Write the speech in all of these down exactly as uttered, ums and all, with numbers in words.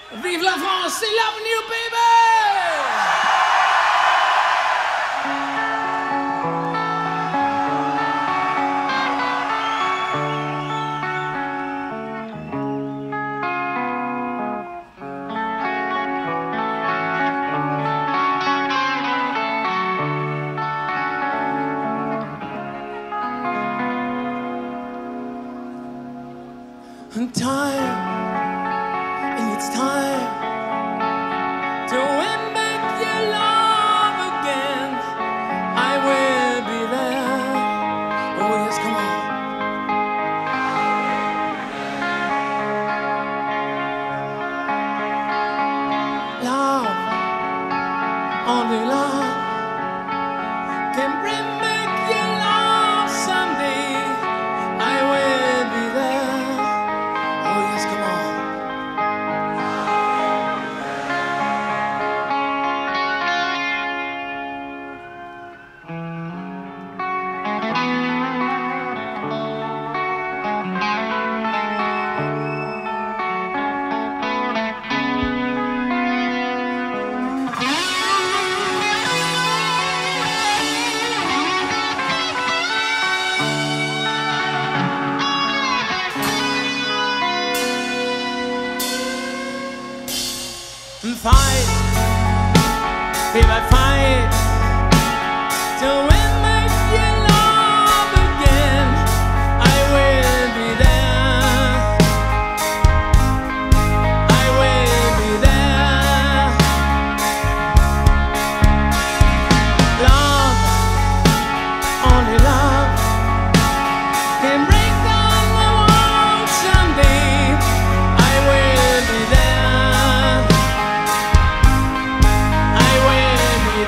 Vive la France, c'est l'avenir, baby! I'm tired, and it's time to win back your love again. I will be there. Oh yes, come on. Love, only love can bring back your love someday. I will be there. Oh yes, come on. Fight, if I fight to win back your love again, I will be there. I will be there. Love, only love can break down the world someday. I will be there. I will be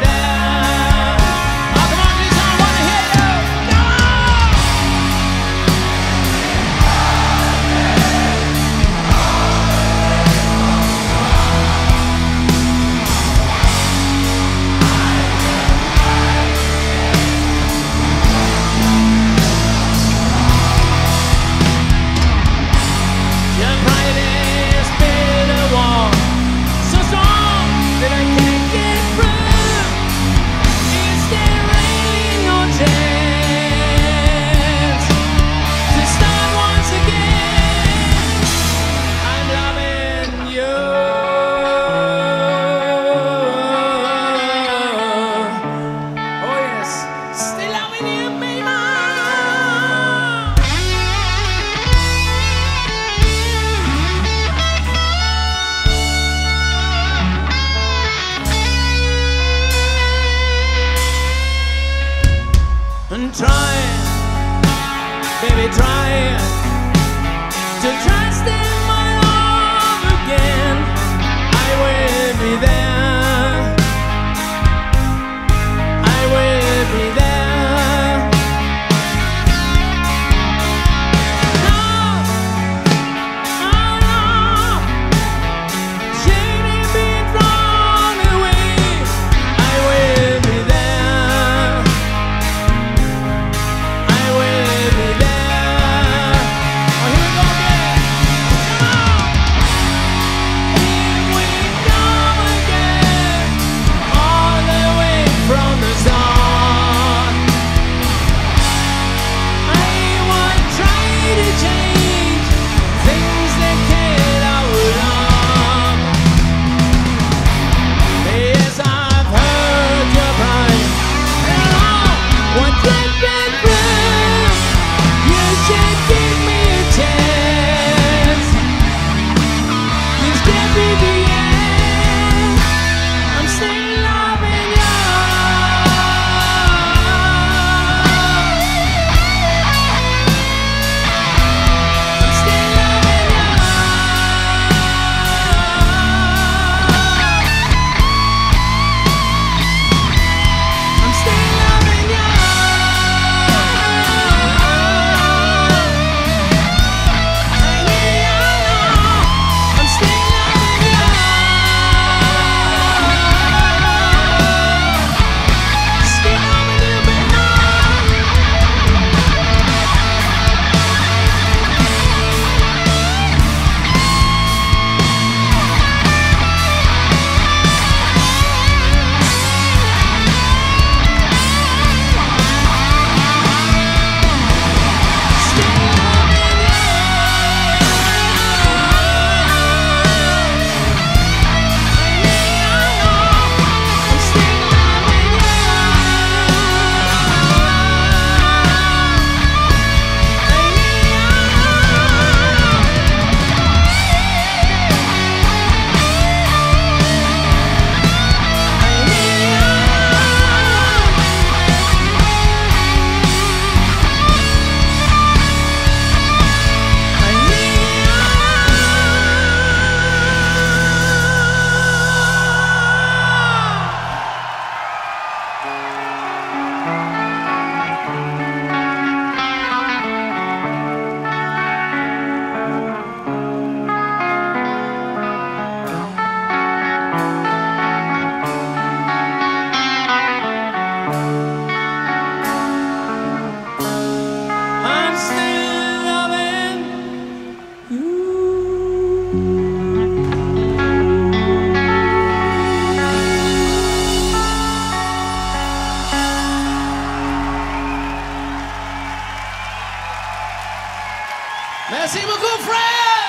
Merci beaucoup, Fred!